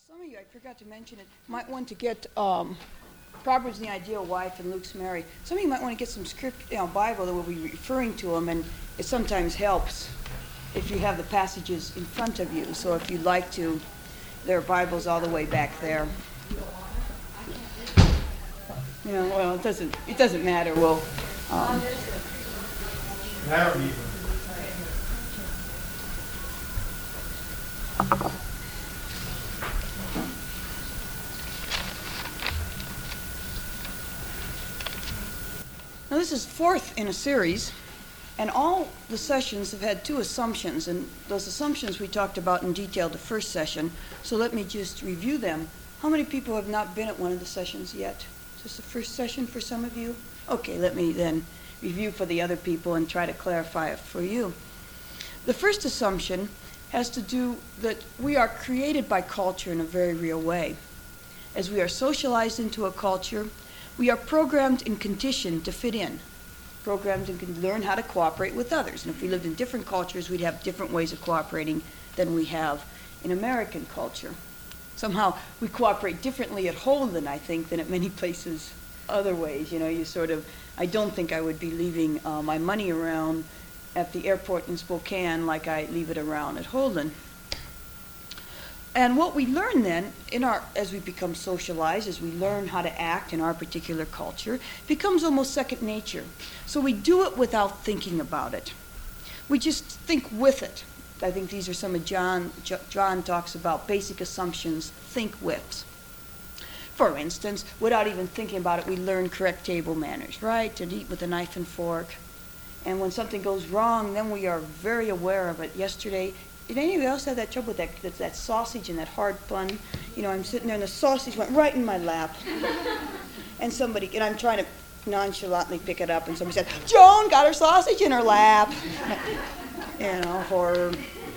Some of you, I forgot to mention it, might want to get Proverbs and the Ideal Wife and Luke's Mary. Some of you might want to get some script, Bible that will be referring to them, and it sometimes helps if you have the passages in front of you. So if you'd like to, there are Bibles all the way back there. Well, it doesn't matter. We'll. Now this is fourth in a series, and all the sessions have had two assumptions, and those assumptions we talked about in detail the first session, so let me just review them. How many people have not been at one of the sessions yet? Is this the first session for some of you? Okay, let me then review for the other people and try to clarify it for you. The first assumption has to do that we are created by culture in a very real way. As we are socialized into a culture, we are programmed and conditioned to fit in, programmed and can learn how to cooperate with others. And if we lived in different cultures, we'd have different ways of cooperating than we have in American culture. Somehow we cooperate differently at Holden, I think, than at many places other ways. I don't think I would be leaving my money around at the airport in Spokane like I leave it around at Holden. And what we learn then, as we become socialized, as we learn how to act in our particular culture, becomes almost second nature. So we do it without thinking about it. We just think with it. I think these are some of John talks about basic assumptions, think with. For instance, without even thinking about it, we learn correct table manners, right? To eat with a knife and fork. And when something goes wrong, then we are very aware of it. Yesterday, did any of you else have that trouble with that sausage and that hard bun? I'm sitting there and the sausage went right in my lap. And I'm trying to nonchalantly pick it up, and somebody said, "Joan got her sausage in her lap." Horror.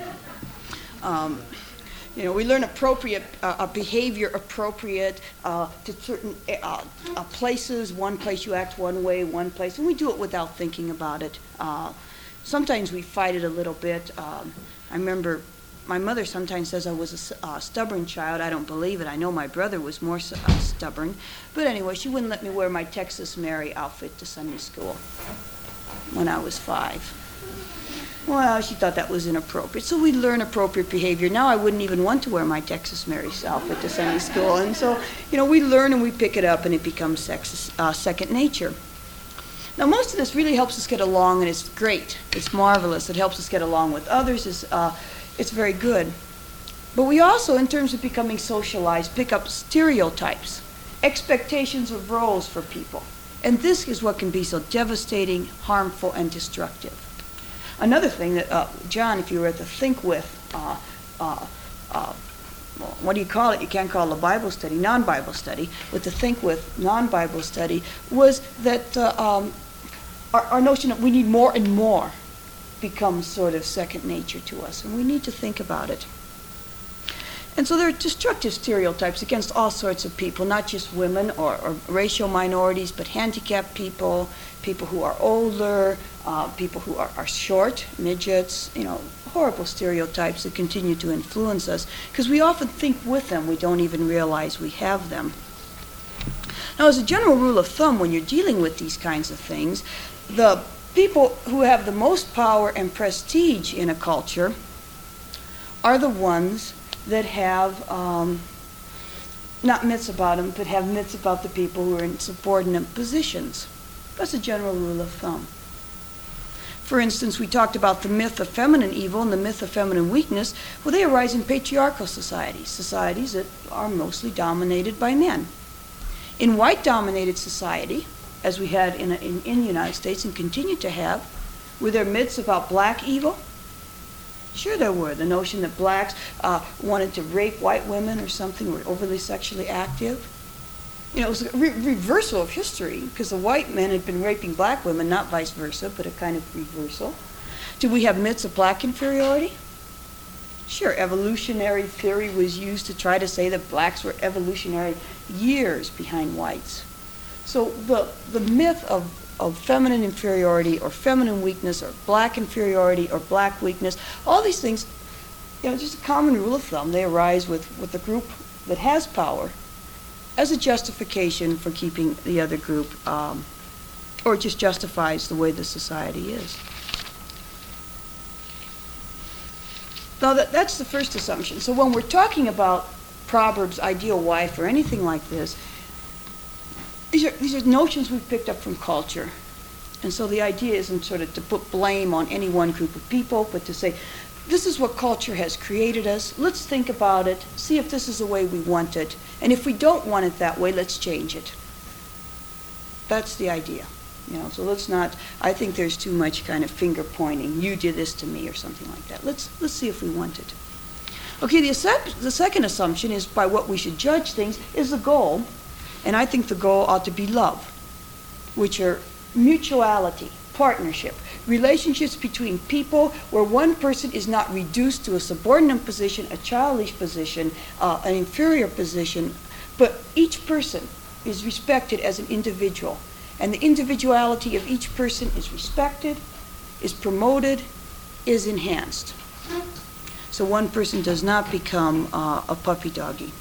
We learn appropriate behavior appropriate to certain places. One place you act one way, one place, and we do it without thinking about it. Sometimes we fight it a little bit. I remember my mother sometimes says I was a stubborn child. I don't believe it. I know my brother was more stubborn. But anyway, she wouldn't let me wear my Texas Mary outfit to Sunday school when I was 5. Well, she thought that was inappropriate. So we learn appropriate behavior. Now I wouldn't even want to wear my Texas Mary outfit to Sunday school. And so, we learn and we pick it up, and it becomes second nature. Now, most of this really helps us get along, and it's great. It's marvelous. It helps us get along with others. It's very good. But we also, in terms of becoming socialized, pick up stereotypes, expectations of roles for people. And this is what can be so devastating, harmful, and destructive. Another thing that, John, if you were at the Think With, what do you call it? You can't call it a Bible study, non-Bible study. With the Think With non-Bible study was that our notion that we need more and more becomes sort of second nature to us, and we need to think about it. And so there are destructive stereotypes against all sorts of people, not just women or racial minorities, but handicapped people, people who are older, people who are short, midgets, horrible stereotypes that continue to influence us because we often think with them. We don't even realize we have them. Now, as a general rule of thumb, when you're dealing with these kinds of things, the people who have the most power and prestige in a culture are the ones that have not myths about them, but have myths about the people who are in subordinate positions. That's a general rule of thumb. For instance, we talked about the myth of feminine evil and the myth of feminine weakness. Well, they arise in patriarchal societies that are mostly dominated by men. In white-dominated society, as we had in the United States and continue to have, were there myths about black evil? Sure there were. The notion that blacks wanted to rape white women or something, were overly sexually active. It was a reversal of history because the white men had been raping black women, not vice versa, but a kind of reversal. Do we have myths of black inferiority? Sure, evolutionary theory was used to try to say that blacks were evolutionary years behind whites. So the myth of feminine inferiority or feminine weakness or black inferiority or black weakness, all these things, just a common rule of thumb. They arise with a group that has power as a justification for keeping the other group, or just justifies the way the society is. Now that's the first assumption. So when we're talking about Proverbs, ideal wife, or anything like this, these are notions we've picked up from culture. And so the idea isn't sort of to put blame on any one group of people, but to say, this is what culture has created us. Let's think about it, see if this is the way we want it. And if we don't want it that way, let's change it. That's the idea. So let's not, I think there's too much kind of finger pointing. You did this to me or something like that. Let's see if we want it. Okay, the second assumption is by what we should judge things is the goal. And I think the goal ought to be love, which are mutuality, partnership, relationships between people where one person is not reduced to a subordinate position, a childish position, an inferior position, but each person is respected as an individual. And the individuality of each person is respected, is promoted, is enhanced. So one person does not become a puppy doggy.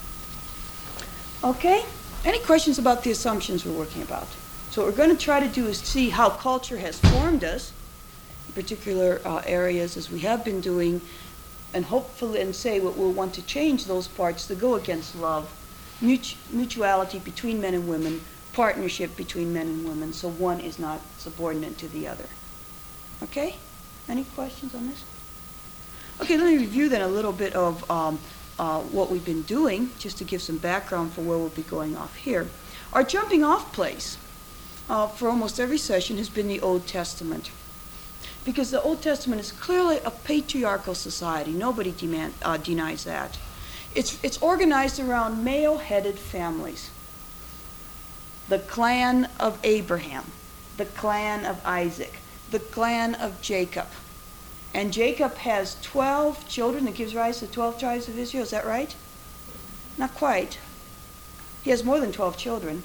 Okay? Any questions about the assumptions we're working about? So what we're going to try to do is see how culture has formed us, in particular areas as we have been doing, and hopefully and say what we'll want to change those parts to go against love, mutuality between men and women, partnership between men and women, so one is not subordinate to the other. Okay? Any questions on this? Okay, let me review then a little bit of what we've been doing, just to give some background for where we'll be going off here. Our jumping off place for almost every session has been the Old Testament, because the Old Testament is clearly a patriarchal society. Nobody denies that. It's organized around male-headed families. The clan of Abraham, the clan of Isaac, the clan of Jacob. And Jacob has 12 children that gives rise to 12 tribes of Israel. Is that right? Not quite. He has more than 12 children.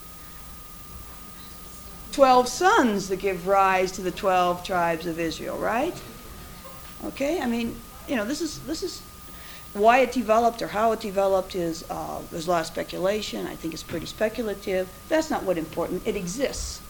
12 sons that give rise to the 12 tribes of Israel, right? Okay, I mean, this is why it developed or how it developed is, there's a lot of speculation. I think it's pretty speculative. That's not what's important. It exists.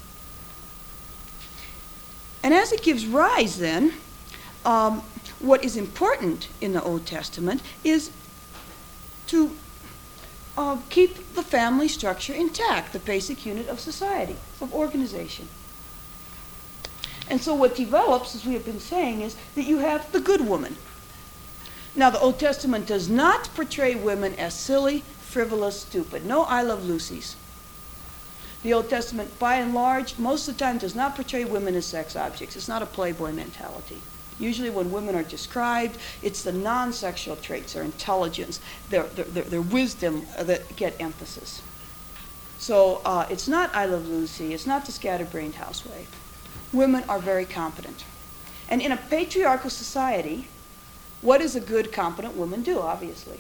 And as it gives rise then, what is important in the Old Testament is to keep the family structure intact, the basic unit of society, of organization. And so what develops, as we have been saying, is that you have the good woman. Now, the Old Testament does not portray women as silly, frivolous, stupid. No I Love Lucy's. The Old Testament, by and large, most of the time does not portray women as sex objects. It's not a Playboy mentality. Usually when women are described, it's the non-sexual traits, their intelligence, their wisdom that get emphasis. So it's not I Love Lucy. It's not the scatterbrained housewife. Women are very competent. And in a patriarchal society, what does a good, competent woman do, obviously?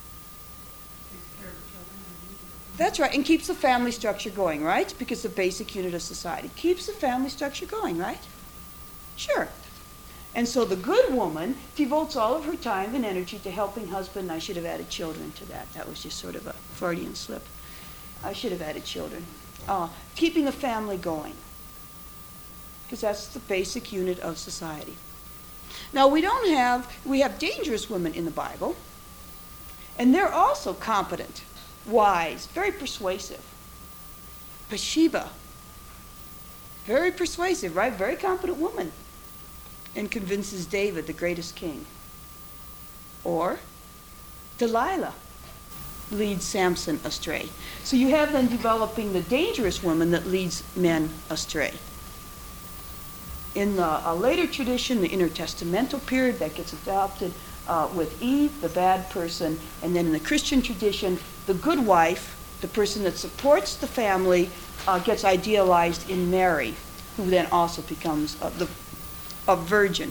That's right, and keeps the family structure going, right? Because the basic unit of society keeps the family structure going, right? Sure. And so the good woman devotes all of her time and energy to helping husband. I should have added children to that. That was just sort of a Freudian slip. I should have added children. Keeping the family going. Because that's the basic unit of society. Now, we have dangerous women in the Bible, and they're also competent, wise, very persuasive. Bathsheba, very persuasive, right? Very competent woman, and convinces David, the greatest king. Or Delilah leads Samson astray. So you have them developing the dangerous woman that leads men astray. In the later tradition, the intertestamental period, that gets adopted with Eve, the bad person, and then in the Christian tradition, the good wife, the person that supports the family, gets idealized in Mary, who then also becomes a virgin.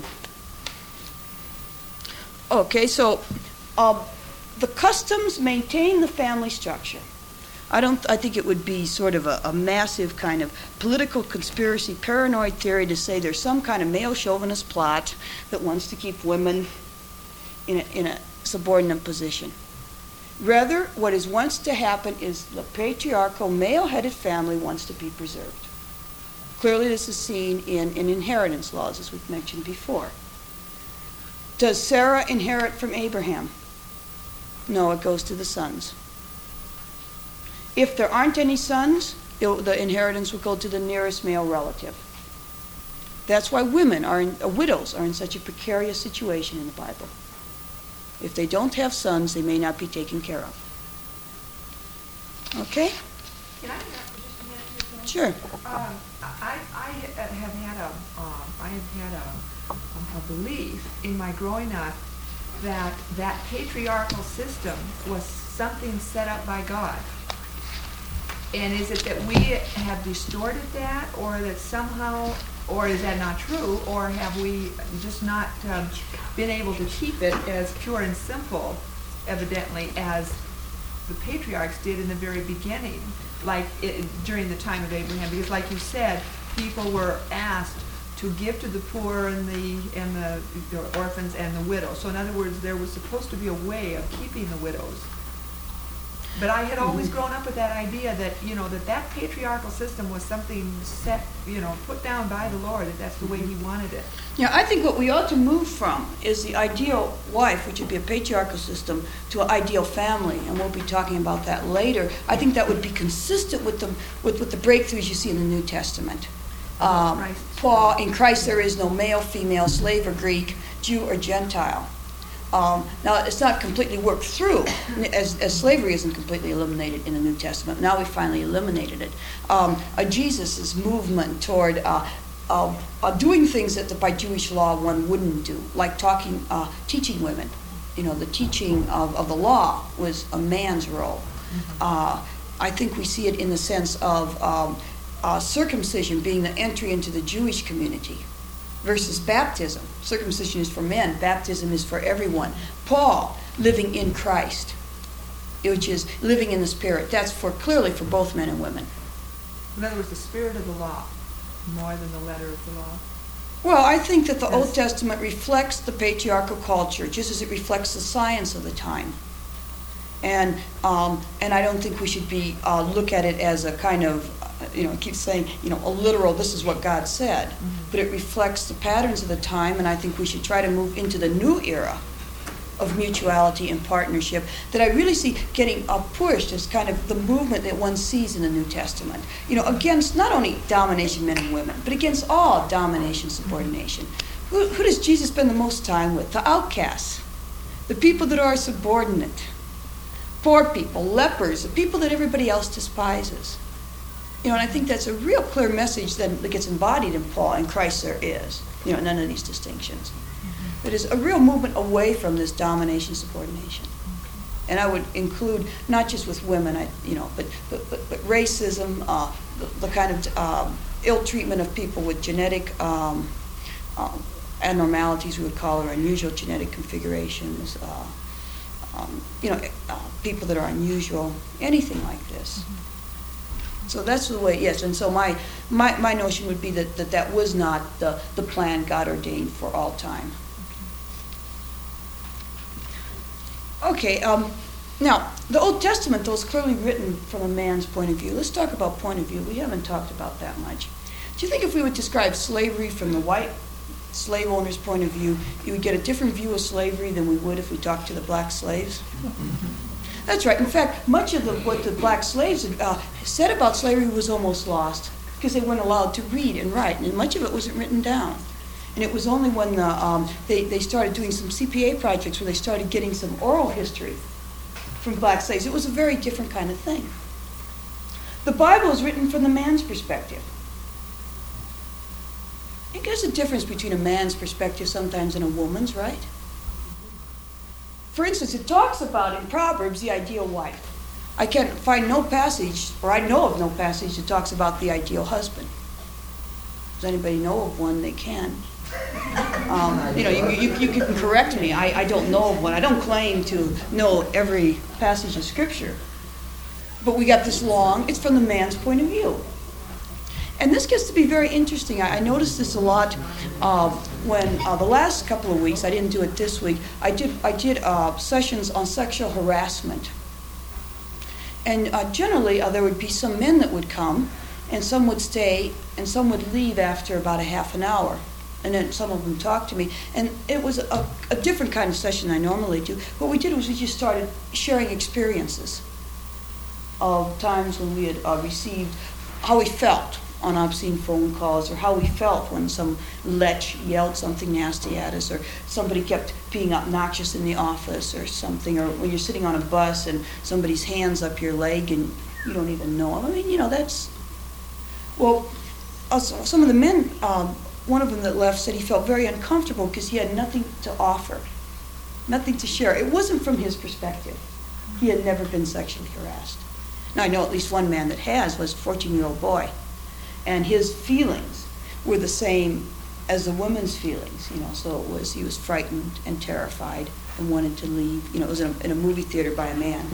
Okay, so the customs maintain the family structure. I think it would be sort of a massive kind of political conspiracy, paranoid theory to say there's some kind of male chauvinist plot that wants to keep women in a subordinate position. Rather, what is wants to happen is the patriarchal, male-headed family wants to be preserved. Clearly, this is seen in inheritance laws, as we've mentioned before. Does Sarah inherit from Abraham? No, it goes to the sons. If there aren't any sons, the inheritance will go to the nearest male relative. That's why widows are in such a precarious situation in the Bible. If they don't have sons, they may not be taken care of. Okay? Can I interrupt for just a minute here, Joan? Sure. I have had a belief in my growing up that patriarchal system was something set up by God. And is it that we have distorted that, or that somehow, or is that not true, or have we just not been able to keep it as pure and simple, evidently, as the patriarchs did in the very beginning, during the time of Abraham? Because like you said, people were asked to give to the poor and the orphans and the widows. So in other words, there was supposed to be a way of keeping the widows. But I had always grown up with that idea that, that patriarchal system was something set, put down by the Lord, that's the way He wanted it. Yeah, I think what we ought to move from is the ideal wife, which would be a patriarchal system, to an ideal family, and we'll be talking about that later. I think that would be consistent with the breakthroughs you see in the New Testament. Paul, in Christ there is no male, female, slave or Greek, Jew or Gentile. Now, it's not completely worked through, as slavery isn't completely eliminated in the New Testament. Now we finally eliminated it. Jesus' movement toward doing things that by Jewish law one wouldn't do, like teaching women. The teaching of the law was a man's role. I think we see it in the sense of circumcision being the entry into the Jewish community versus baptism. Circumcision is for men, baptism is for everyone. Paul, living in Christ, which is living in the Spirit, that's clearly for both men and women. In other words, the spirit of the law, more than the letter of the law. Well, I think that the Old Testament reflects the patriarchal culture, just as it reflects the science of the time. And I don't think we should look at it as a kind of, it keeps saying, a literal, this is what God said. But it reflects the patterns of the time, and I think we should try to move into the new era of mutuality and partnership that I really see getting pushed as kind of the movement that one sees in the New Testament. Against not only domination, men and women, but against all domination, subordination. Who does Jesus spend the most time with? The outcasts, the people that are subordinate, poor people, lepers, the people that everybody else despises. And I think that's a real clear message that gets embodied in Paul. In Christ there is, none of these distinctions. It is a real movement away from this domination, subordination. And I would include not just with women, but racism, the kind of ill treatment of people with genetic abnormalities, we would call, or unusual genetic configurations. People that are unusual, anything like this. So that's the way, yes. And so my notion would be that was not the plan God ordained for all time. Okay, now, the Old Testament, though, is clearly written from a man's point of view. Let's talk about point of view. We haven't talked about that much. Do you think if we would describe slavery from the white slave owner's point of view, you would get a different view of slavery than we would if we talked to the black slaves? That's right. In fact, much of what the black slaves said about slavery was almost lost because they weren't allowed to read and write, and much of it wasn't written down. And it was only when they started doing some CPA projects where they started getting some oral history from black slaves. It was a very different kind of thing. The Bible is written from the man's perspective. I think there's a difference between a man's perspective sometimes and a woman's, right? For instance, it talks about in Proverbs the ideal wife. I can find no passage, or I know of no passage that talks about the ideal husband. Does anybody know of one? They can. You can correct me. I don't know of one. I don't claim to know every passage of Scripture. But we got this it's from the man's point of view. And this gets to be very interesting. I noticed this a lot when the last couple of weeks, I didn't do it this week, I did sessions on sexual harassment And generally, there would be some men that would come, and some would stay, and some would leave after about a half an hour. And then some of them talked to me. And it was a different kind of session I normally do. What we did was we just started sharing experiences of times when we had received, how we felt on obscene phone calls, or how we felt when some lech yelled something nasty at us, or somebody kept being obnoxious in the office or something, or when you're sitting on a bus and somebody's hand's up your leg and you don't even know. I mean, that's... Well, some of the men... one of them that left said he felt very uncomfortable because he had nothing to offer, nothing to share. It wasn't from his perspective. He had never been sexually harassed. Now, I know at least one man that was a 14-year-old boy, and his feelings were the same as the woman's feelings, so he was frightened and terrified and wanted to leave. It was in a movie theater by a man.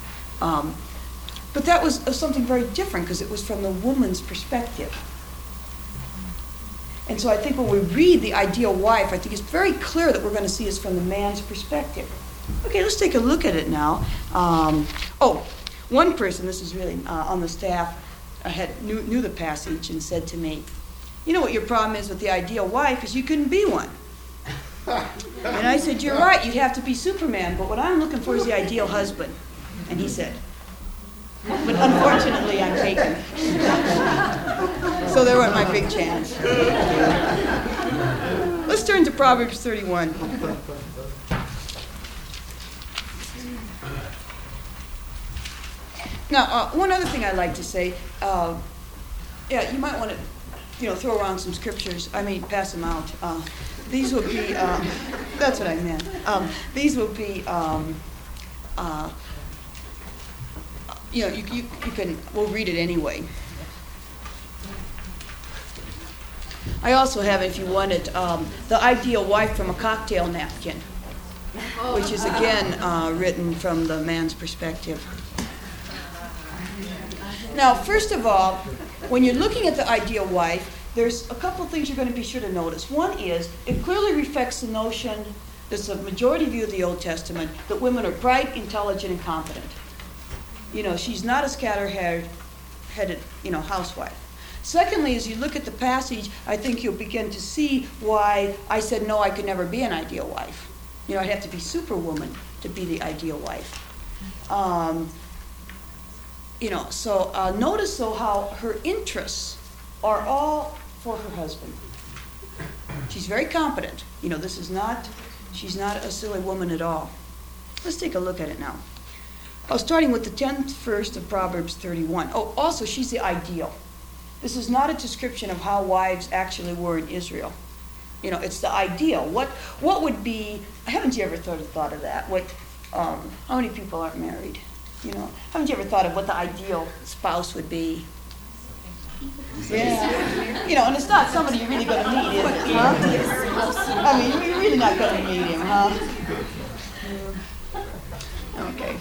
But that was something very different because it was from the woman's perspective. And so I think when we read The Ideal Wife, I think it's very clear that we're going to see it from the man's perspective. Okay, let's take a look at it now. One person, this is really on the staff, knew the passage and said to me, "You know what your problem is with the ideal wife is you couldn't be one." And I said, "You're right, you'd have to be Superman, but what I'm looking for is the ideal husband." And he said, "But unfortunately, I'm taken." So there went my big chance. Let's turn to Proverbs 31. Now, one other thing I'd like to say, you might want to, throw around some scriptures. Pass them out. These will be, that's what I meant. These will be, you can, we'll read it anyway. I also have, if you want it, The Ideal Wife from a Cocktail Napkin, which is again written from the man's perspective. Now, first of all, when you're looking at the ideal wife, there's a couple of things you're going to be sure to notice. One is, it clearly reflects the notion, there's a majority view of the Old Testament, that women are bright, intelligent, and competent. She's not a scatterheaded, housewife. Secondly, as you look at the passage, I think you'll begin to see why I said, no, I could never be an ideal wife. I'd have to be Superwoman to be the ideal wife. Notice, though, how her interests are all for her husband. She's very competent. She's not a silly woman at all. Let's take a look at it now. Starting with the 10th verse of Proverbs 31. Also, she's the ideal. This is not a description of how wives actually were in Israel. It's the ideal. What would be, haven't you ever thought of that? How many people aren't married? Haven't you ever thought of what the ideal spouse would be? Yeah. And it's not somebody you're really going to meet, is it? Huh? You're really not going to meet him, huh? Okay.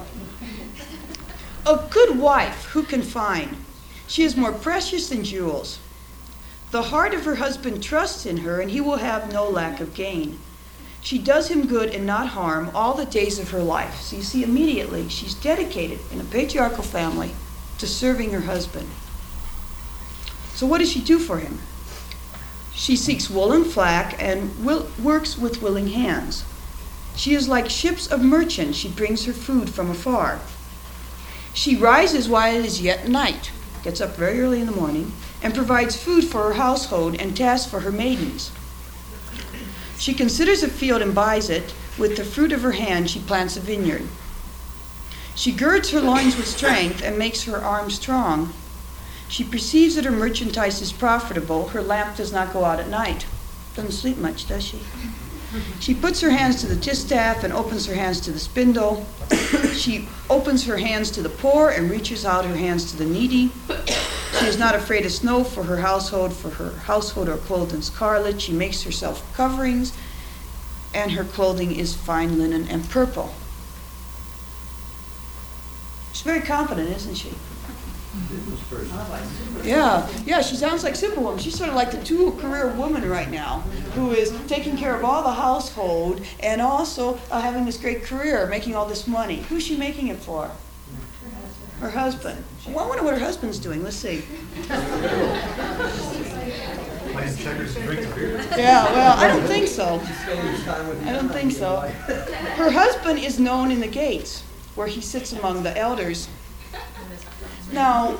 A good wife, who can find? She is more precious than jewels. The heart of her husband trusts in her, and he will have no lack of gain. She does him good and not harm all the days of her life. So you see, immediately, she's dedicated in a patriarchal family to serving her husband. So what does she do for him? She seeks wool and flax and works with willing hands. She is like ships of merchants. She brings her food from afar. She rises while it is yet night, gets up very early in the morning, and provides food for her household and tasks for her maidens. She considers a field and buys it. With the fruit of her hand she plants a vineyard. She girds her loins with strength and makes her arms strong. She perceives that her merchandise is profitable. Her lamp does not go out at night. Doesn't sleep much, does she? She puts her hands to the distaff and opens her hands to the spindle. She opens her hands to the poor and reaches out her hands to the needy. She is not afraid of snow for her household are clothed in scarlet. She makes herself coverings, and her clothing is fine linen and purple. She's very confident, isn't she? Yeah, she sounds like Superwoman. She's sort of like the two-career woman right now, who is taking care of all the household and also having this great career, making all this money. Who's she making it for? Her husband. Well, I wonder what her husband's doing. Let's see. Playing checkers and drinking beer. Yeah, well, I don't think so. I don't think so. Her husband is known in the gates, where he sits among the elders. Now,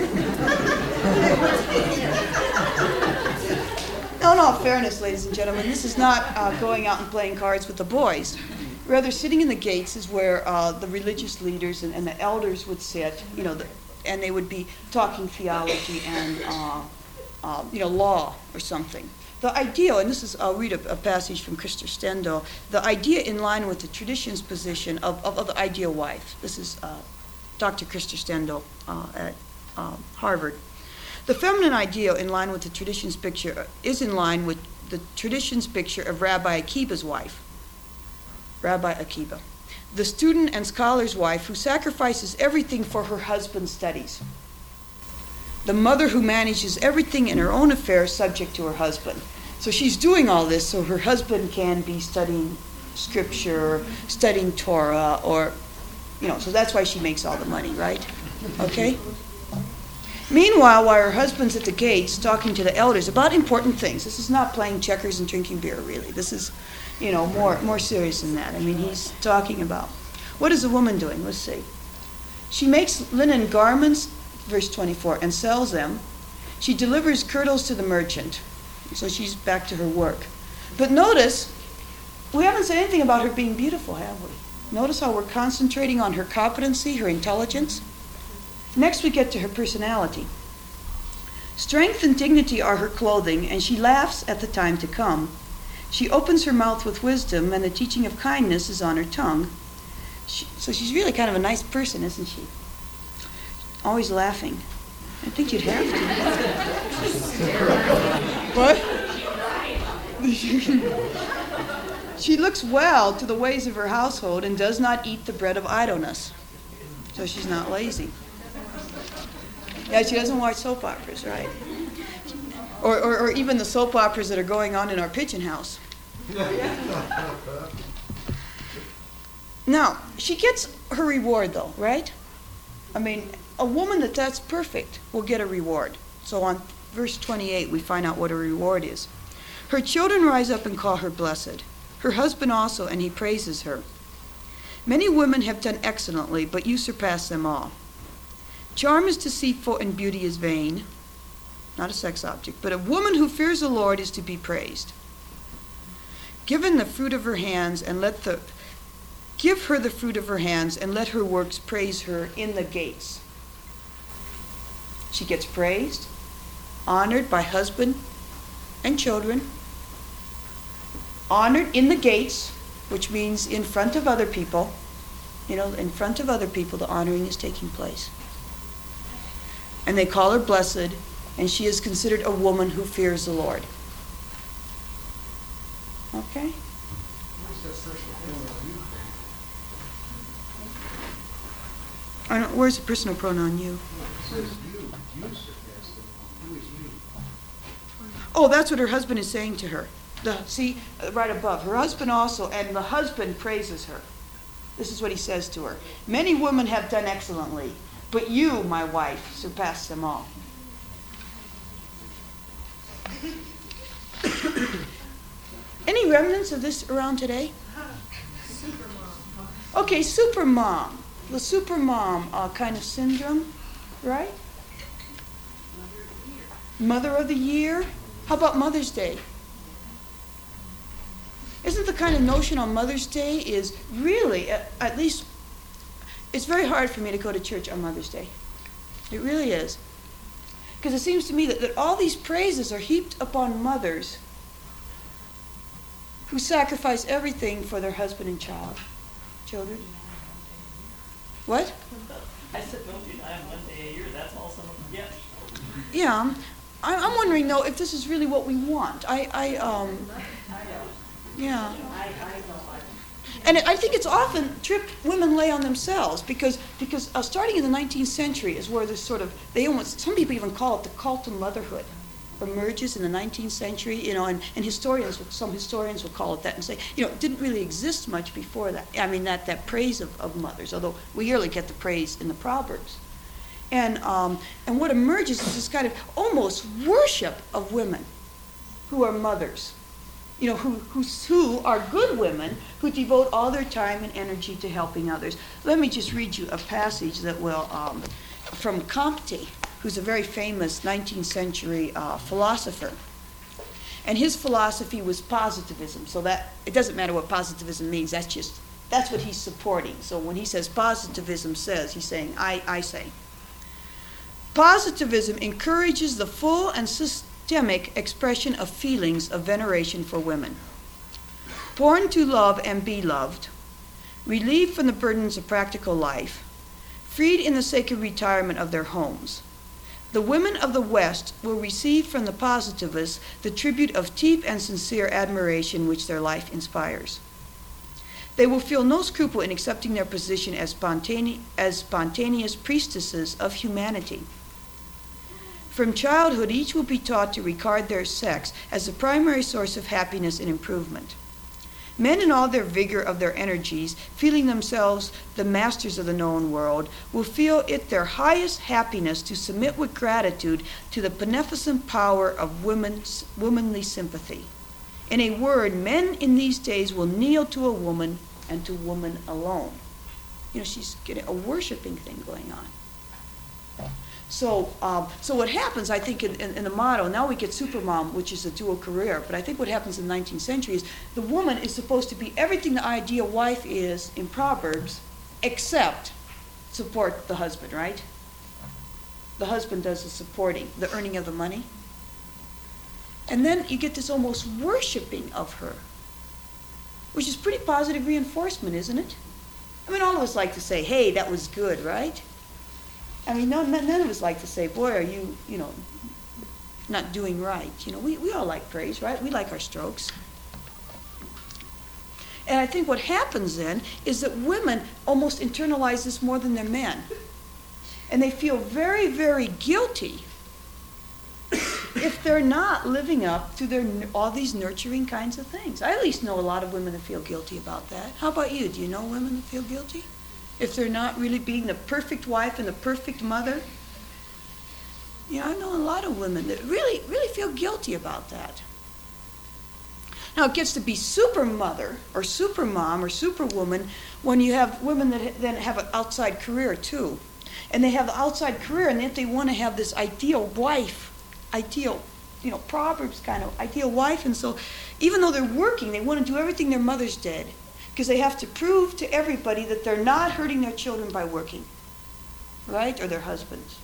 in all fairness, ladies and gentlemen, this is not going out and playing cards with the boys. Rather, sitting in the gates is where the religious leaders and the elders would sit, and they would be talking theology and, law or something. The idea, and this is, I'll read a passage from Krister Stendal, the idea in line with the tradition's position of the ideal wife. This is Dr. Krister Stendal at Harvard. The feminine ideal in line with the tradition's picture is in line with the tradition's picture of Rabbi Akiba's wife. Rabbi Akiba, the student and scholar's wife who sacrifices everything for her husband's studies. The mother who manages everything in her own affairs subject to her husband. So she's doing all this so her husband can be studying scripture, studying Torah, or, so that's why she makes all the money, right? Okay? Meanwhile, while her husband's at the gates talking to the elders about important things, this is not playing checkers and drinking beer, really. This is, more serious than that. I mean, he's talking about, what is a woman doing? Let's see. She makes linen garments, verse 24, and sells them. She delivers kirtles to the merchant. So she's back to her work. But notice, we haven't said anything about her being beautiful, have we? Notice how we're concentrating on her competency, her intelligence. Next we get to her personality. Strength and dignity are her clothing, and she laughs at the time to come. She opens her mouth with wisdom, and the teaching of kindness is on her tongue. So she's really kind of a nice person, isn't she? Always laughing. I think you'd have to. What? She looks well to the ways of her household and does not eat the bread of idleness. So she's not lazy. Yeah, she doesn't watch soap operas, right? Or even the soap operas that are going on in our pigeon house. Now, she gets her reward, though, right? I mean, a woman that's perfect will get a reward. So on verse 28, we find out what a reward is. Her children rise up and call her blessed. Her husband also, and he praises her. Many women have done excellently, but you surpass them all. Charm is deceitful and beauty is vain. Not a sex object, but a woman who fears the Lord is to be praised. Give her the fruit of her hands and let her works praise her in the gates. She gets praised, honored by husband and children, honored in the gates, which means in front of other people. In front of other people, the honoring is taking place. And they call her blessed, and she is considered a woman who fears the Lord. Okay? Where's the personal pronoun you? It says you. You surpass them. Who is you? Oh, that's what her husband is saying to her. Right above. Her husband also, and the husband praises her. This is what he says to her. Many women have done excellently, but you, my wife, surpass them all. Any remnants of this around today? Okay, supermom. The supermom kind of syndrome, right? Mother of the year. How about Mother's Day? Isn't the kind of notion on Mother's Day is really, at least, it's very hard for me to go to church on Mother's Day. It really is. Because it seems to me that all these praises are heaped upon mothers who sacrifice everything for their husband and children. What? I said, don't you die one day a year? That's all some of them get. Yeah. I'm wondering, though, if this is really what we want. Yeah. And I think it's often trip women lay on themselves because starting in the 19th century is where this some people even call it the cult of motherhood. emerges in the 19th century, and some historians will call it that and say, it didn't really exist much before that. I mean, that praise of mothers, although we rarely get the praise in the Proverbs. And what emerges is this kind of almost worship of women who are mothers, who are good women who devote all their time and energy to helping others. Let me just read you a passage that will, from Comte, who's a very famous 19th century philosopher. And his philosophy was positivism, so that it doesn't matter what positivism means, that's what he's supporting. So when he says positivism says, he's saying, I say. Positivism encourages the full and systemic expression of feelings of veneration for women. Born to love and be loved, relieved from the burdens of practical life, freed in the sacred retirement of their homes, the women of the West will receive from the positivists the tribute of deep and sincere admiration which their life inspires. They will feel no scruple in accepting their position as spontaneous priestesses of humanity. From childhood, each will be taught to regard their sex as the primary source of happiness and improvement. Men in all their vigor of their energies, feeling themselves the masters of the known world, will feel it their highest happiness to submit with gratitude to the beneficent power of womanly sympathy. In a word, men in these days will kneel to a woman and to woman alone. She's getting a worshiping thing going on. So what happens, I think, in the motto, now we get supermom, which is a dual career, but I think what happens in the 19th century is the woman is supposed to be everything the ideal wife is in Proverbs, except support the husband, right? The husband does the supporting, the earning of the money. And then you get this almost worshiping of her, which is pretty positive reinforcement, isn't it? I mean, all of us like to say, hey, that was good, right? I mean, none of us like to say, boy, are you, not doing right. We all like praise, right? We like our strokes. And I think what happens then is that women almost internalize this more than their men. And they feel very, very guilty if they're not living up to all these nurturing kinds of things. I at least know a lot of women that feel guilty about that. How about you? Do you know women that feel guilty if they're not really being the perfect wife and the perfect mother? I know a lot of women that really, really feel guilty about that. Now, it gets to be super mother or super mom or superwoman when you have women that then have an outside career too. And they have the outside career, and if they want to have this ideal wife, ideal, Proverbs kind of ideal wife, and so even though they're working, they want to do everything their mothers did, because they have to prove to everybody that they're not hurting their children by working, right, or their husbands.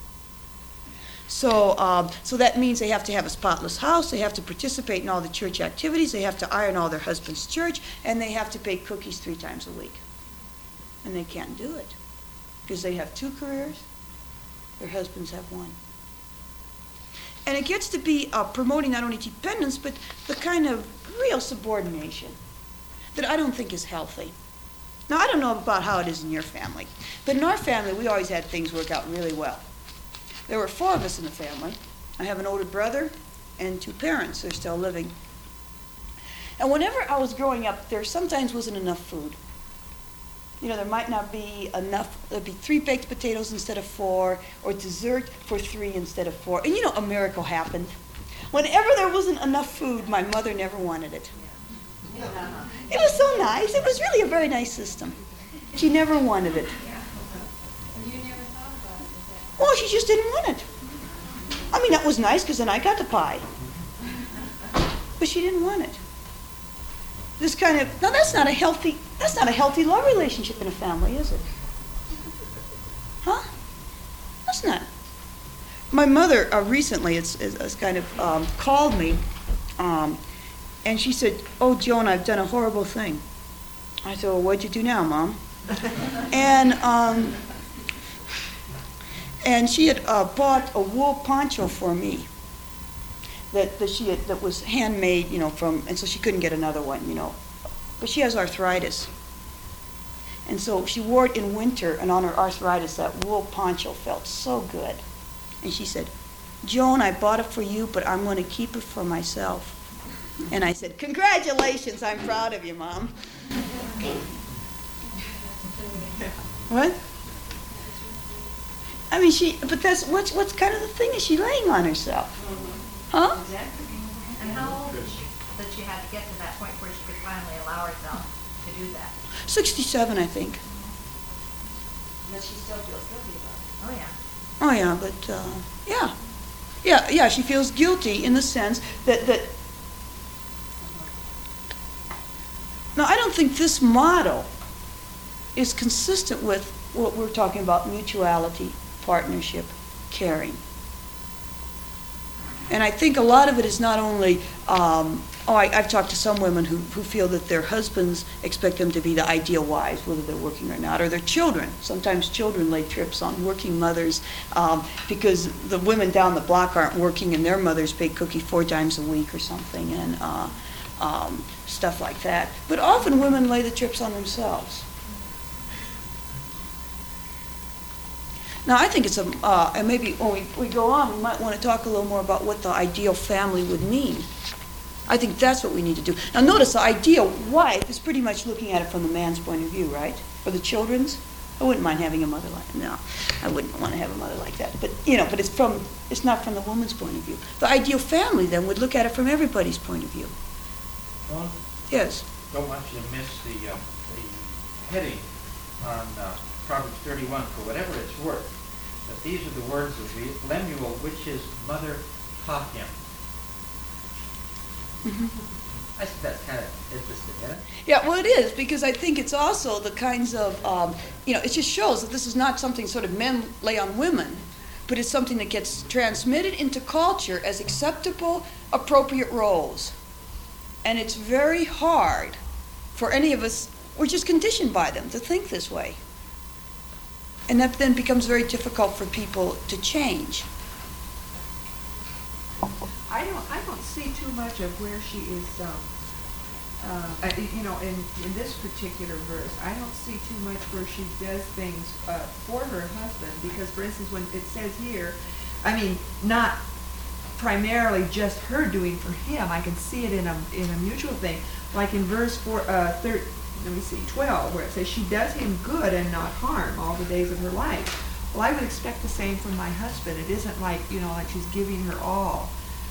So that means they have to have a spotless house, they have to participate in all the church activities, they have to iron all their husband's church, and they have to bake cookies 3 times a week. And they can't do it, because they have 2 careers, their husbands have 1. And it gets to be promoting not only dependence, but the kind of real subordination that I don't think is healthy. Now, I don't know about how it is in your family, but in our family, we always had things work out really well. There were 4 of us in the family. I have an older brother and 2 parents who are still living. And whenever I was growing up, there sometimes wasn't enough food. There might not be enough. There'd be 3 baked potatoes instead of 4, or dessert for 3 instead of 4. And a miracle happened. Whenever there wasn't enough food, my mother never wanted it. It was so nice. It was really a very nice system. She never wanted it. You never thought about it? Well, she just didn't want it. I mean, that was nice because then I got the pie. But she didn't want it. This kind of, now that's not a healthy love relationship in a family, is it? Huh? That's not. My mother recently it's kind of called me, and she said, "Oh, Joan, I've done a horrible thing." I said, "Well, what'd you do now, Mom?" And she had bought a wool poncho for me that was handmade, and so she couldn't get another one, But she has arthritis. And so she wore it in winter, and on her arthritis, that wool poncho felt so good. And she said, Joan, I bought it for you, but I'm going to keep it for myself. And I said, congratulations, I'm proud of you, Mom. What? I mean, but that's, what's kind of the thing? Is she laying on herself? Huh? Exactly. And how old is she that she had to get to that point where she could finally allow herself to do that? 67, I think. But she still feels guilty about it. Oh, yeah. Oh, yeah, but, yeah. Yeah, she feels guilty in the sense that. Now, I don't think this model is consistent with what we're talking about, mutuality, partnership, caring. And I think a lot of it is not only, I've talked to some women who feel that their husbands expect them to be the ideal wives, whether they're working or not, or their children. Sometimes children lay trips on working mothers because the women down the block aren't working and their mothers bake cookie 4 times a week or something, and stuff like that. But often women lay the trips on themselves. Now, I think it's and maybe when we go on, we might want to talk a little more about what the ideal family would mean. I think that's what we need to do. Now, notice the ideal wife is pretty much looking at it from the man's point of view, right? Or the children's. I wouldn't mind having a mother like no, I wouldn't want to have a mother like that. But but it's not from the woman's point of view. The ideal family then would look at it from everybody's point of view. Well, Yes. don't want you to miss the heading on Proverbs 31 for whatever it's worth. But these are the words of Lemuel, which his mother taught him. I think that's kind of interesting, isn't it? Yeah, well, it is, because I think it's also the kinds of, it just shows that this is not something sort of men lay on women, but it's something that gets transmitted into culture as acceptable, appropriate roles. And it's very hard for any of us, we're just conditioned by them to think this way. And that then becomes very difficult for people to change. I don't see too much of where she is, in this particular verse, I don't see too much where she does things for her husband, because, for instance, when it says here, not primarily just her doing for him. I can see it in a mutual thing, like in verse 12, where it says she does him good and not harm all the days of her life. Well, I would expect the same from my husband. It isn't like like she's giving her all.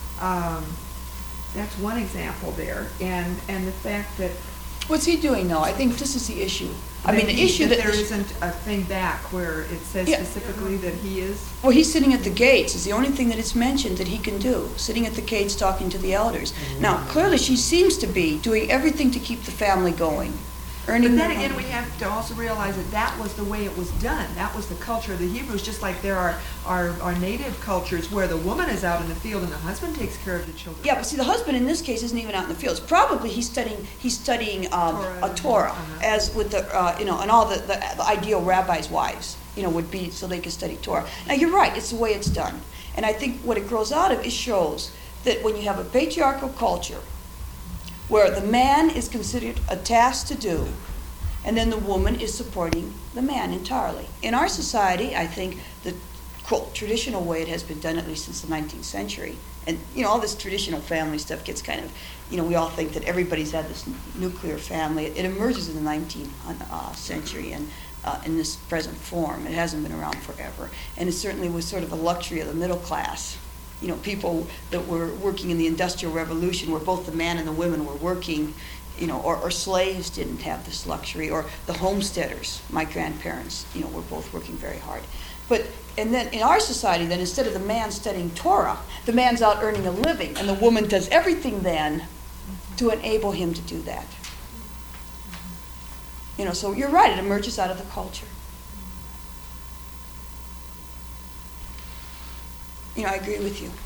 That's one example there, and the fact that. What's he doing, though? I think this is the issue. The issue that there isn't a thing back where it says specifically that he is. Well, he's sitting at the gates is the only thing that is mentioned that he can do, sitting at the gates talking to the elders. Now, clearly she seems to be doing everything to keep the family going. But then again, we have to also realize that was the way it was done. That was the culture of the Hebrews, just like there are native cultures where the woman is out in the field and the husband takes care of the children. Yeah, but see, the husband in this case isn't even out in the fields. Probably he's studying a Torah, as with the and all the ideal rabbis' wives, would be so they could study Torah. Now you're right; it's the way it's done, and I think what it grows out of is shows that when you have a patriarchal culture, where the man is considered a task to do, and then the woman is supporting the man entirely. In our society, I think the, quote, traditional way it has been done, at least since the 19th century, and, all this traditional family stuff gets kind of, we all think that everybody's had this nuclear family. It emerges in the 19th century and in this present form. It hasn't been around forever. And it certainly was sort of a luxury of the middle class. People that were working in the Industrial Revolution, where both the man and the women were working, or slaves didn't have this luxury, or the homesteaders, my grandparents, were both working very hard. And then in our society, then instead of the man studying Torah, the man's out earning a living, and the woman does everything then to enable him to do that. So you're right, it emerges out of the culture. I agree with you.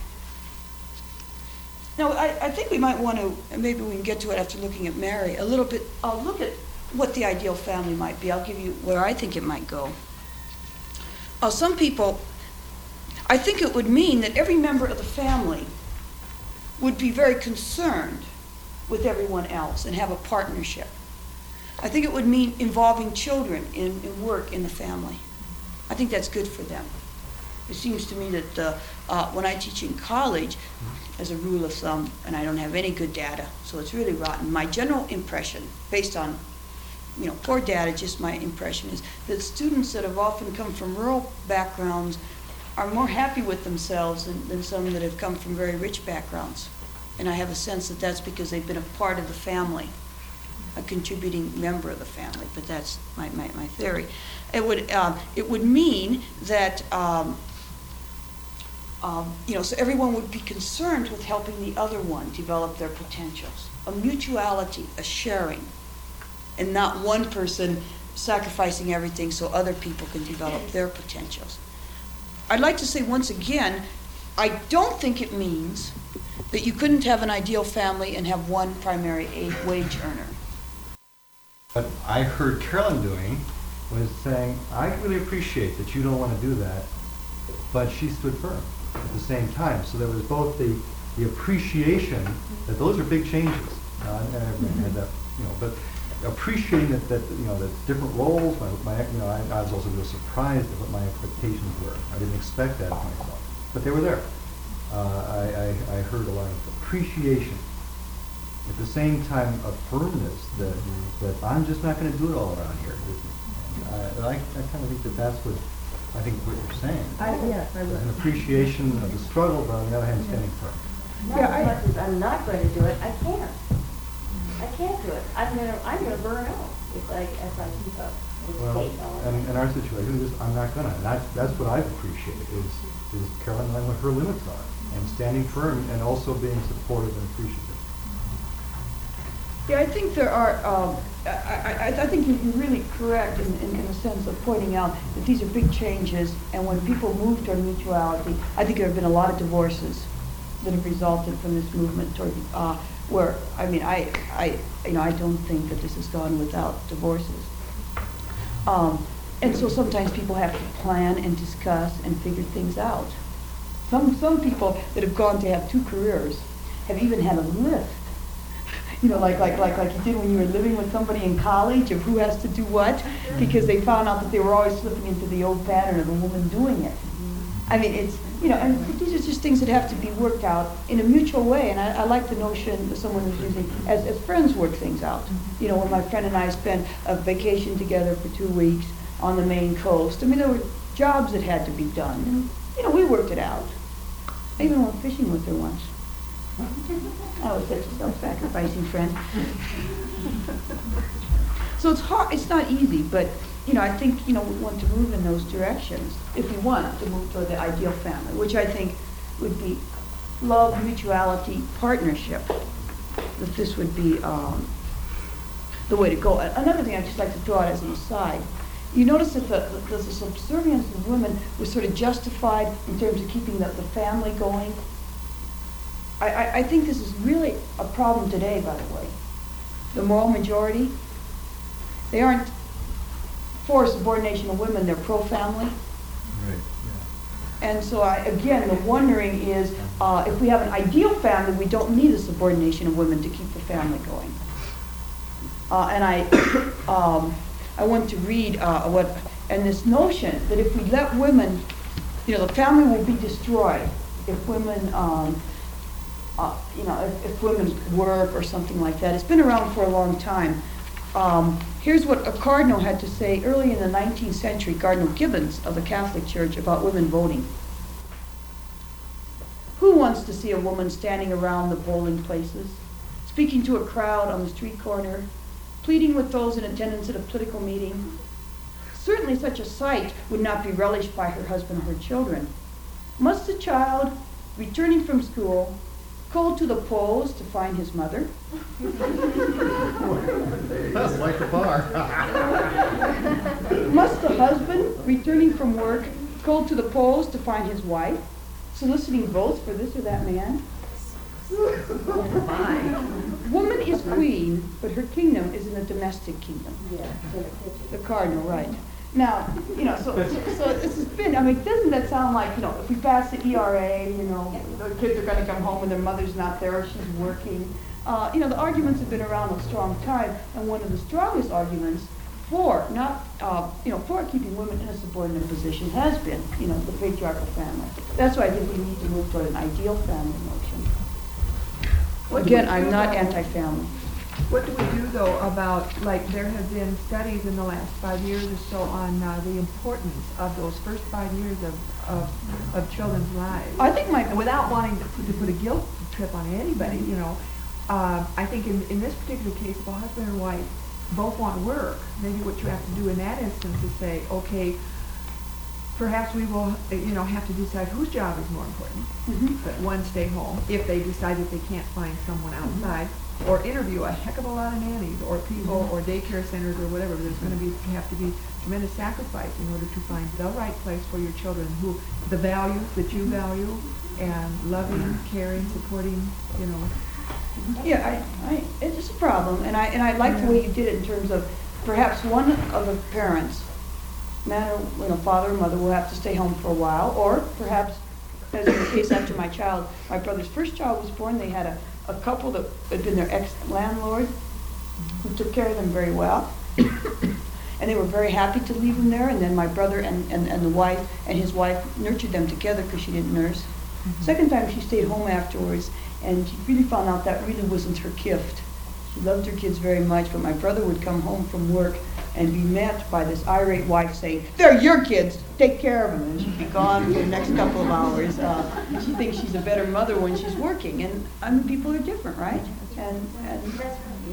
Now, I think we might want to, and maybe we can get to it after looking at Mary, a little bit. I'll look at what the ideal family might be. I'll give you where I think it might go. Some people, I think it would mean that every member of the family would be very concerned with everyone else and have a partnership. I think it would mean involving children in work in the family. I think that's good for them. It seems to me that when I teach in college, as a rule of thumb, and I don't have any good data, so it's really rotten, my general impression, based on poor data, just my impression is that students that have often come from rural backgrounds are more happy with themselves than some that have come from very rich backgrounds. And I have a sense that that's because they've been a part of the family, a contributing member of the family, but that's my theory. It would mean that so everyone would be concerned with helping the other one develop their potentials. A mutuality, a sharing, and not one person sacrificing everything so other people can develop their potentials. I'd like to say once again, I don't think it means that you couldn't have an ideal family and have one primary wage earner. What I heard Carolyn doing was saying, I really appreciate that you don't want to do that, but she stood firm at the same time. So there was both the appreciation that those are big changes, and everyone had that, but appreciating that different roles. I was also real surprised at what my expectations were. I didn't expect that of myself, but they were there. I heard a lot of appreciation. At the same time, a firmness that I'm just not going to do it all around here. And I kind of think that's what I think what you're saying. Yes, I would. An appreciation of the struggle, but on the other hand, standing firm. Not as much as I'm not going to do it, I can't. I can't do it. I'm gonna burn out if I keep up with Well, faith all the and in our situation, I'm not gonna. And that's what I've appreciated is Carolyn knowing what her limits are and standing firm and also being supportive and appreciative. Yeah, I think there are, I think you're really correct in the sense of pointing out that these are big changes, and when people move toward mutuality, I think there have been a lot of divorces that have resulted from this movement toward, where, I don't think that this has gone without divorces. And so sometimes people have to plan and discuss and figure things out. Some people that have gone to have 2 careers have even had a list. Like you did when you were living with somebody in college of who has to do what, because they found out that they were always slipping into the old pattern of a woman doing it. I mean, it's, and these are just things that have to be worked out in a mutual way, and I like the notion that someone is using as friends work things out. When my friend and I spent a vacation together for 2 weeks on the Maine coast, there were jobs that had to be done. We worked it out. I even went fishing with her once. I was such a self-sacrificing friend. So it's hard, it's not easy, but I think we want to move in those directions if we want to move toward the ideal family, which I think would be love, mutuality, partnership. That this would be the way to go. Another thing I'd just like to throw out as an aside, you notice that the subservience of women was sort of justified in terms of keeping the family going. I think this is really a problem today, by the way. The moral majority, they aren't for subordination of women, they're pro-family. Right. Yeah. And so, again, the wondering is, if we have an ideal family, we don't need the subordination of women to keep the family going. And I want to read and this notion that if we let women, the family will be destroyed if women, if women work or something like that. It's been around for a long time. Here's what a cardinal had to say early in the 19th century, Cardinal Gibbons of the Catholic Church, about women voting. Who wants to see a woman standing around the polling places, speaking to a crowd on the street corner, pleading with those in attendance at a political meeting? Certainly such a sight would not be relished by her husband or her children. Must the child, returning from school, go to the polls to find his mother? That's like the bar. Must the husband, returning from work, go to the polls to find his wife, soliciting votes for this or that man? Woman is queen, but her kingdom is in the domestic kingdom. The cardinal, right. Now, so this has been, doesn't that sound like, if we pass the ERA, the kids are going to come home and their mother's not there or she's working. The arguments have been around a strong time, and one of the strongest arguments for not, for keeping women in a subordinate position has been, the patriarchal family. That's why I think we need to move toward an ideal family notion. What do we Again, do I'm not about- anti-family. What do we do though about, like, there have been studies in the last 5 years or so on the importance of those first 5 years of children's lives? I think And without wanting to put a guilt trip on anybody, I think in this particular case, if a husband and wife both want work, maybe what you have to do in that instance is say, okay, perhaps we will, have to decide whose job is more important. But one stay home if they decide that they can't find someone outside, or interview a heck of a lot of nannies or people or daycare centers or whatever. There's going to have to be tremendous sacrifice in order to find the right place for your children, who the values that you value, and loving, caring, supporting, Yeah, it's just a problem, and I like the way you did it in terms of perhaps one of the parents, man or father or mother, will have to stay home for a while, or perhaps, as in the case after my brother's first child was born, they had a couple that had been their ex-landlord who took care of them very well, and they were very happy to leave them there. And then my brother and the wife and his wife nurtured them together because she didn't nurse. Second time she stayed home afterwards, and she really found out that really wasn't her gift. She loved her kids very much, but my brother would come home from work and be met by this irate wife saying, "They're your kids, take care of them," and she'd be gone for the next couple of hours. She thinks she's a better mother when she's working, and people are different, right? And That's right, yeah.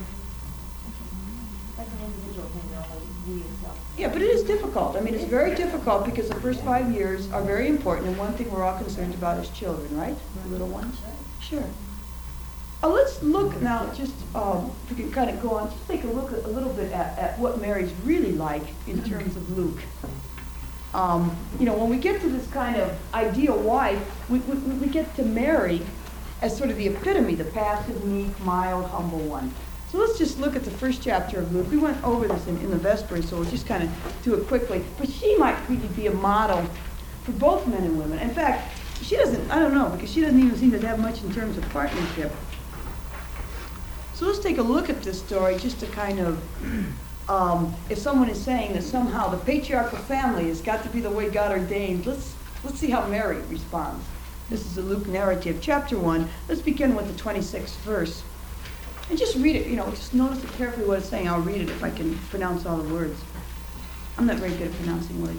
That's an individual thing, though, like you yourself. yeah, but it is difficult. I mean, it's very difficult because the first 5 years are very important, and one thing we're all concerned about is children, right? The little ones. Sure. Let's look now, just if we can kind of go on, just take a look a little bit at what Mary's really like in terms of Luke. When we get to this kind of ideal wife, we get to Mary as sort of the epitome, the passive, meek, mild, humble one. So let's just look at the first chapter of Luke. We went over this in the Vespers, so we'll just kind of do it quickly. But she might really be a model for both men and women. In fact, she doesn't, I don't know, because she doesn't even seem to have much in terms of partnership. So let's take a look at this story just to kind of, if someone is saying that somehow the patriarchal family has got to be the way God ordained, let's see how Mary responds. This is the Luke narrative, chapter 1. Let's begin with the 26th verse. And just read it, just notice it carefully what it's saying. I'll read it if I can pronounce all the words. I'm not very good at pronouncing words.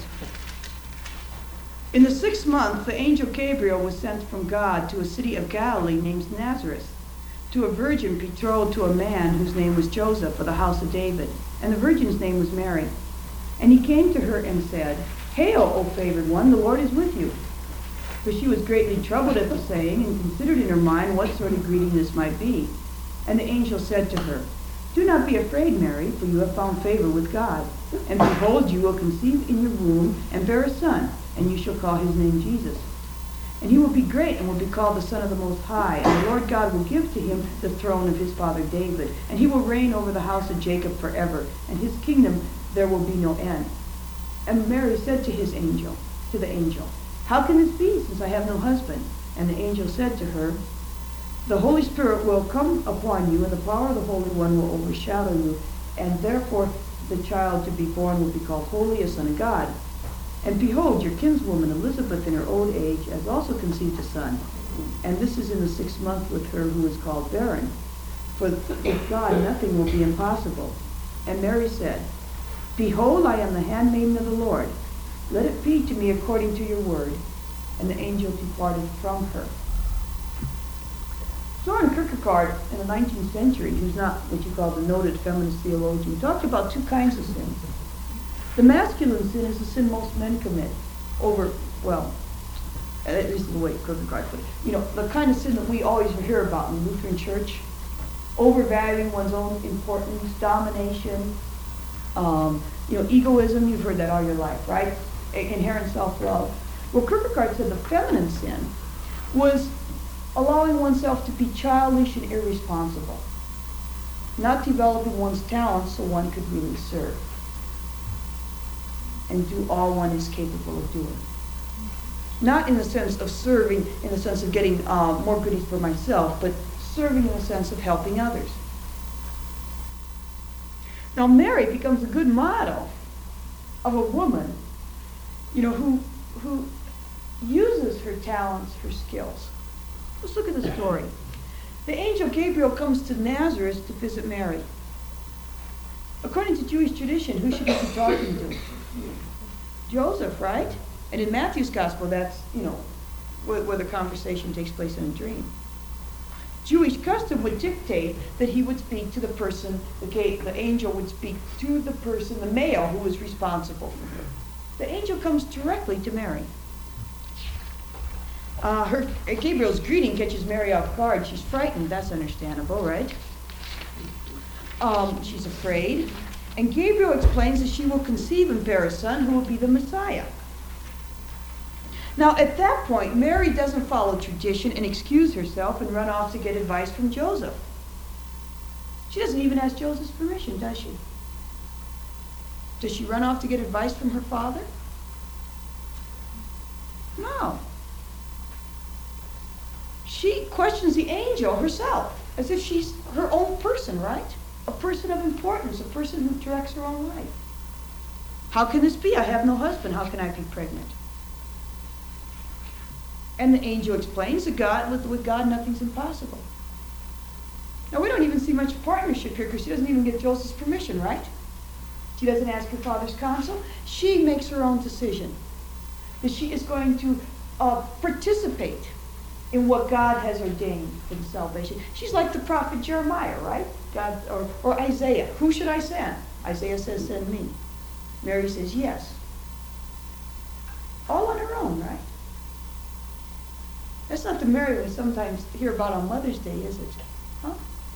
In the 6th month, the angel Gabriel was sent from God to a city of Galilee named Nazareth, to a virgin betrothed to a man whose name was Joseph, of the house of David, and the virgin's name was Mary. And he came to her and said, "Hail, O favored one, the Lord is with you." For she was greatly troubled at the saying, and considered in her mind what sort of greeting this might be. And the angel said to her, "Do not be afraid, Mary, for you have found favor with God. And behold, you will conceive in your womb and bear a son, and you shall call his name Jesus. And he will be great and will be called the Son of the Most High. And the Lord God will give to him the throne of his father David. And he will reign over the house of Jacob forever. And his kingdom there will be no end." And Mary said to the angel, "How can this be, since I have no husband?" And the angel said to her, "The Holy Spirit will come upon you, and the power of the Holy One will overshadow you. And therefore the child to be born will be called Holy, a Son of God. And behold, your kinswoman Elizabeth in her old age has also conceived a son. And this is in the 6th month with her who is called barren. For with God nothing will be impossible." And Mary said, "Behold, I am the handmaiden of the Lord. Let it be to me according to your word." And the angel departed from her. Soren Kierkegaard in the 19th century, who's not what you call the noted feminist theologian, talked about two kinds of sins. The masculine sin is the sin most men commit at least the way Kierkegaard put it. The kind of sin that we always hear about in the Lutheran Church, overvaluing one's own importance, domination, egoism. You've heard that all your life, right? Inherent self-love. Well, Kierkegaard said the feminine sin was allowing oneself to be childish and irresponsible, not developing one's talents so one could really serve and do all one is capable of doing. Not in the sense of serving, in the sense of getting more goodies for myself, but serving in the sense of helping others. Now Mary becomes a good model of a woman, who uses her talents, her skills. Let's look at the story. The angel Gabriel comes to Nazareth to visit Mary. According to Jewish tradition, who should he be talking to? Joseph, right? And in Matthew's gospel, that's, where the conversation takes place in a dream. Jewish custom would dictate that he would speak to the person, the angel would speak to the person, the male who was responsible for her. The angel comes directly to Mary. Gabriel's greeting catches Mary off guard. She's frightened. That's understandable, right? She's afraid. And Gabriel explains that she will conceive and bear a son who will be the Messiah. Now, at that point, Mary doesn't follow tradition and excuse herself and run off to get advice from Joseph. She doesn't even ask Joseph's permission, does she? Does she run off to get advice from her father? No. She questions the angel herself, as if she's her own person, right? A person of importance, a person who directs her own life. How can this be? I have no husband. How can I be pregnant? And the angel explains that with God, nothing's impossible. Now, we don't even see much partnership here because she doesn't even get Joseph's permission, right? She doesn't ask her father's counsel. She makes her own decision that she is going to participate in what God has ordained for the salvation. She's like the prophet Jeremiah, right? God, or Isaiah. Who should I send? Isaiah says, send me. Mary says, yes. All on her own, right? That's not the Mary we sometimes hear about on Mother's Day, is it? Huh?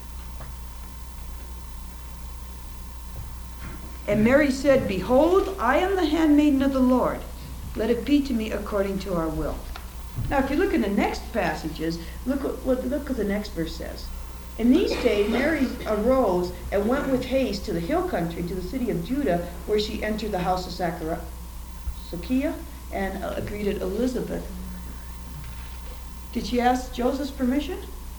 And Mary said, behold, I am the handmaiden of the Lord. Let it be to me according to our will. Now, if you look in the next passages, look what the next verse says. In these days, Mary arose and went with haste to the hill country, to the city of Judah, where she entered the house of Zechariah and greeted Elizabeth. Did she ask Joseph's permission?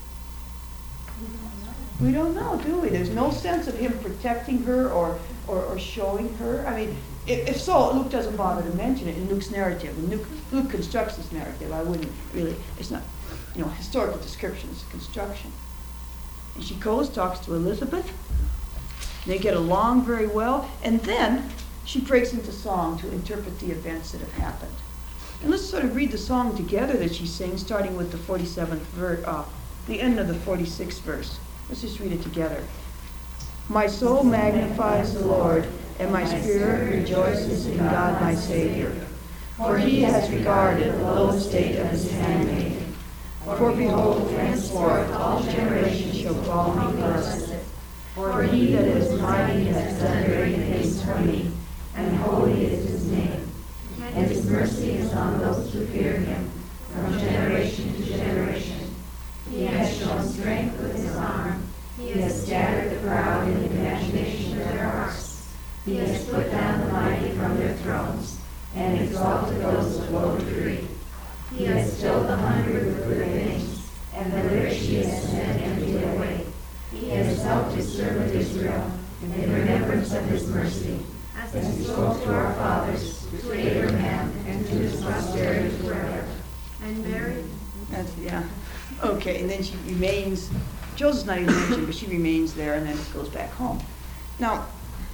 We don't know, do we? There's no sense of him protecting her or showing her. I mean, if so, Luke doesn't bother to mention it in Luke's narrative. And Luke constructs this narrative. I wouldn't really, it's not, historical description, it's construction. And she goes, talks to Elizabeth. They get along very well. And then she breaks into song to interpret the events that have happened. And let's sort of read the song together that she sings, starting with the 47th verse, the end of the 46th verse. Let's just read it together. My soul magnifies the Lord, and my spirit rejoices in God my Savior. For he has regarded the low estate of his handmaiden. For behold, henceforth all generations shall call me blessed. For he that is mighty has done great things for me, and holy is his name. And his mercy is on those who fear him, from generation to generation. He has shown strength with his arm. He has scattered the proud in the imagination of their hearts. He has put down the mighty from their thrones, and exalted those of low degree. He has filled the hungry with good things, and the rich he has sent empty away. He has helped his servant Israel in remembrance of his mercy, as he spoke to our fathers, to Abraham, and to his posterity forever. And Mary? Yeah. Okay, and then she remains, Joseph's not even mentioned, but she remains there and then goes back home. Now,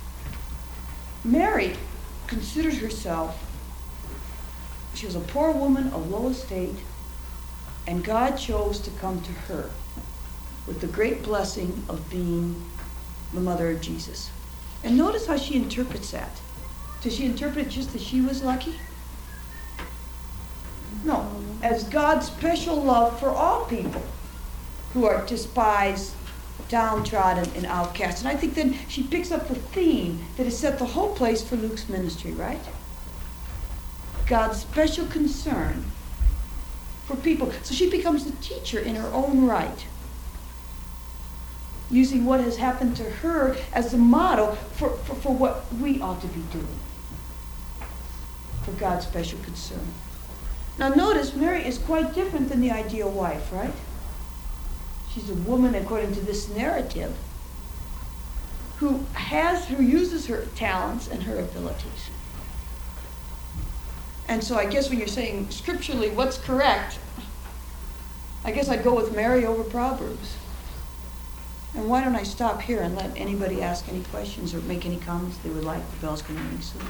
Mary considers herself, she was a poor woman of low estate, and God chose to come to her with the great blessing of being the mother of Jesus. And notice how she interprets that. Does she interpret it just that she was lucky? No, as God's special love for all people who are despised, downtrodden, and outcast. And I think then she picks up the theme that has set the whole place for Luke's ministry, right? God's special concern for people. So she becomes a teacher in her own right, using what has happened to her as a model for what we ought to be doing for God's special concern. Now notice, Mary is quite different than the ideal wife, right? She's a woman, according to this narrative, who uses her talents and her abilities. And so I guess when you're saying scripturally what's correct, I guess I'd go with Mary over Proverbs. And why don't I stop here and let anybody ask any questions or make any comments they would like? The bell's going to ring soon.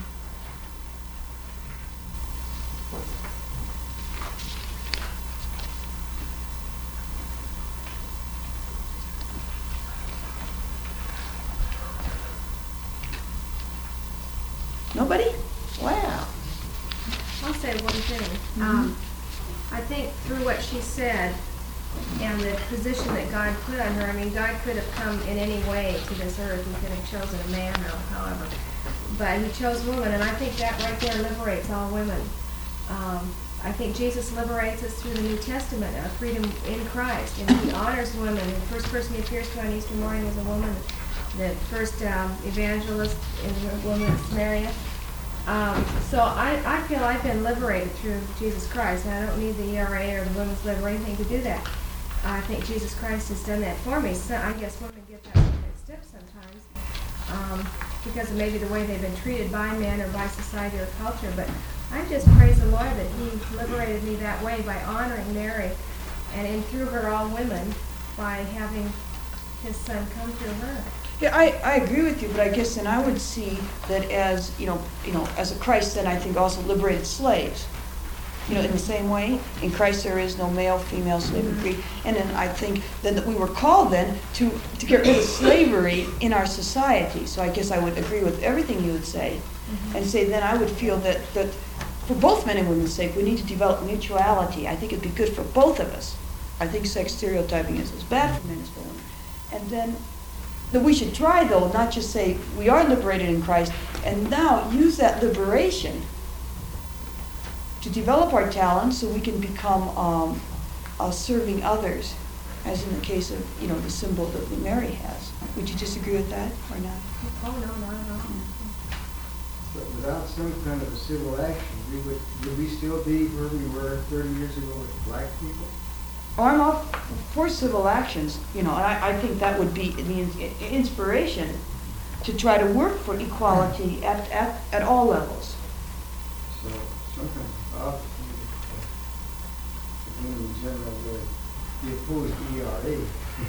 Nobody? Wow. I'll say one thing. I think through what she said and the position that God put on her, I mean, God could have come in any way to this earth. He could have chosen a man or however. But he chose woman, and I think that right there liberates all women. I think Jesus liberates us through the New Testament, our freedom in Christ. And he honors women. The first person he appears to on Easter morning is a woman. The first evangelist is a woman in Samaria. So I feel I've been liberated through Jesus Christ, and I don't need the ERA or the Women's Lib or anything to do that. I think Jesus Christ has done that for me. So I guess women get that step sometimes because of maybe the way they've been treated by men or by society or culture. But I just praise the Lord that he liberated me that way by honoring Mary and through her all women by having his son come through her. Yeah, I agree with you, but I guess then I would see that as, as a Christ then I think also liberated slaves. In the same way, in Christ there is no male, female, slave, or free. And then I think then that we were called then to get rid of slavery in our society. So I guess I would agree with everything you would say. And say then I would feel that for both men and women's sake, we need to develop mutuality. I think it'd be good for both of us. I think sex stereotyping is as bad for men as for women. And then that we should try, though, not just say we are liberated in Christ, and now use that liberation to develop our talents so we can become serving others, as in the case of, the symbol that Mary has. Would you disagree with that or not? Oh, no, not at all. But without some kind of a civil action, would we still be where we were 30 years ago with black people? Oh, I'm all for civil actions, and I think that would be the inspiration to try to work for equality at all levels. So sometimes obviously the women in general would be opposed to ERA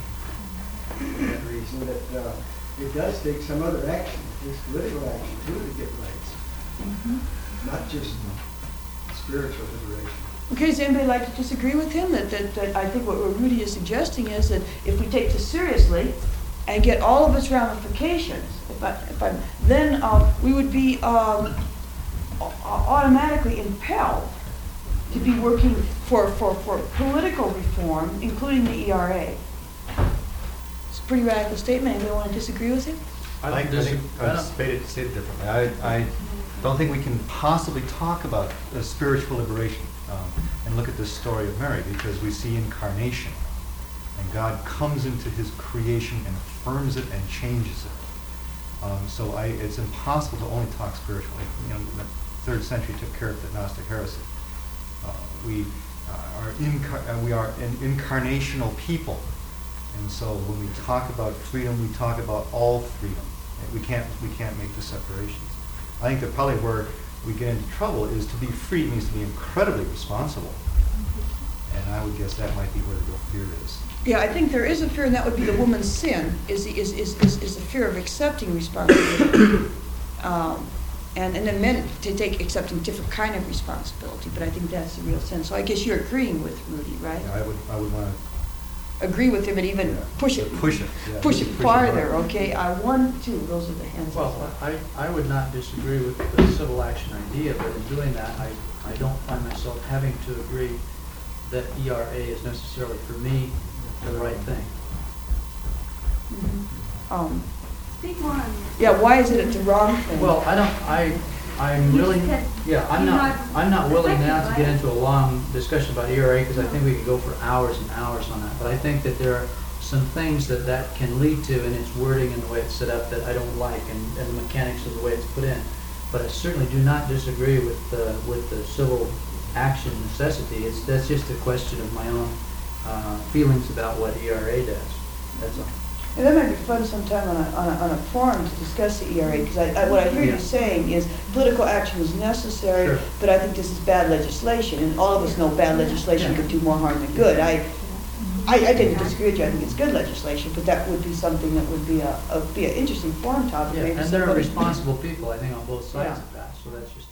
for that reason that it does take some other action, there's political action too to get rights, not just spiritual liberation. Okay, does anybody like to disagree with him? That I think what Rudy is suggesting is that if we take this seriously and get all of its ramifications, then we would be automatically impelled to be working for political reform, including the ERA. It's a pretty radical statement. Anybody want to disagree with him? I think I'd state it differently. I don't think we can possibly talk about spiritual liberation and look at this story of Mary, because we see incarnation, and God comes into his creation and affirms it and changes it. So it's impossible to only talk spiritually. The 3rd century took care of the Gnostic heresy. We are an incarnational people, and so when we talk about freedom, we talk about all freedom. We can't make the separations. I think that probably where we get into trouble is to be free means to be incredibly responsible, and I would guess that might be where the real fear is. Yeah, I think there is a fear, and that would be the woman's sin, is the fear of accepting responsibility. And then men to accepting different kind of responsibility, but I think that's the real sense. So I guess you're agreeing with Rudy, right? Yeah, I would want to agree with him and even push it farther. Okay, 1, 2. Those are the hands. Well, I would not disagree with the civil action idea, but in doing that, I don't find myself having to agree that ERA is necessarily for me the right thing. Speak more on this. Yeah, why is it the wrong thing? Well, I'm really, I'm not willing now to get into a long discussion about ERA, because I think we could go for hours and hours on that. But I think that there are some things that can lead to in its wording and the way it's set up that I don't like, and the mechanics of the way it's put in. But I certainly do not disagree with the civil action necessity. That's just a question of my own feelings about what ERA does. That's all. And that might be fun sometime on a forum to discuss the ERA, because what I hear Yeah. you saying is political action is necessary, Sure. but I think this is bad legislation, and all of us know bad legislation Yeah. could do more harm than good. I tend to disagree with you, I think it's good legislation, but that would be something that would be an interesting forum topic. Yeah, maybe and there are somebody- responsible people, I think, on both sides Yeah. of that, so that's just